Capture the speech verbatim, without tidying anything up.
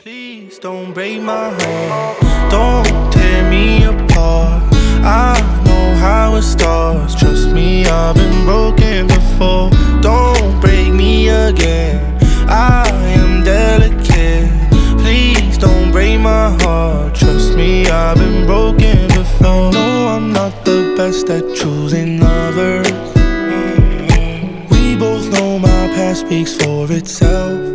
Please don't break my heart, don't tear me apart. I know how it starts, trust me, I've been broken before. Don't break me again, I am delicate. Please don't break my heart, trust me, I've been broken before. No, I'm not the best at choosing lovers. We both know my past speaks for itself.